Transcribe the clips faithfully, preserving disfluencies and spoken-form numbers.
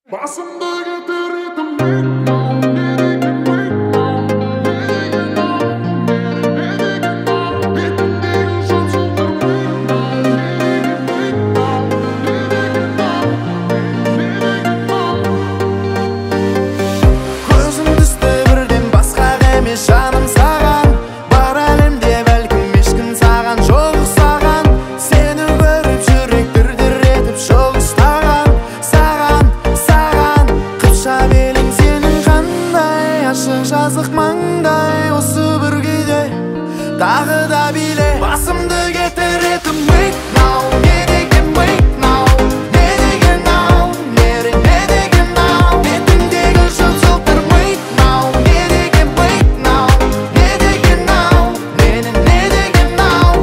басымды кетіретін мекнау, не деген мекнау, не деген ау, не деген ау, бетіндегі жансұлтар мекнау, не деген мекнау, не деген ау, не деген ау. Көзім түсті бірден басқаға емес жаным саған, бар әлемде бәлкім ешкім саған жоқ ұқсаған, сені көріп жүрек дір-дір етіп жол ұстаған, саған, саған қыпша белің сенің қандай, ашық жазық маңдай, осы бір күйде тағы да биле. Басымды кетіретін мекнау, не деген мекнау, не деген ау, не деген ау, бетіңдегі жып-жылтыр мекнау, не деген мекнау, не деген ау, мені не деген ау.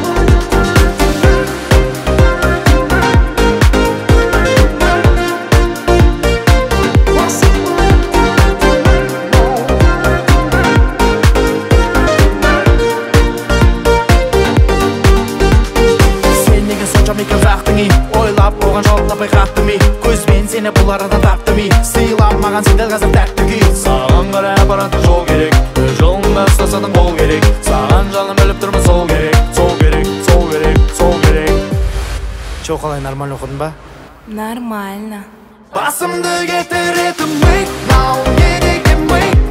Сен неге сонша мекен жақтың ей, ойлап оған жауап таппай қаттым ей, көзбен сені бұл арадан таптым ей, сыйламаған сен дәл қазір тәтті күй. Саған қарай апаратын жол керек, өз жолыңда ұстасаның қол керек, саған жаным біліп тұрмын сол керек, сол керек, сол керек, сол керек. Чо, қалай, нормально оқыдың ба? Нормально. Басымды кетіретін мекнау, не деген мекнау.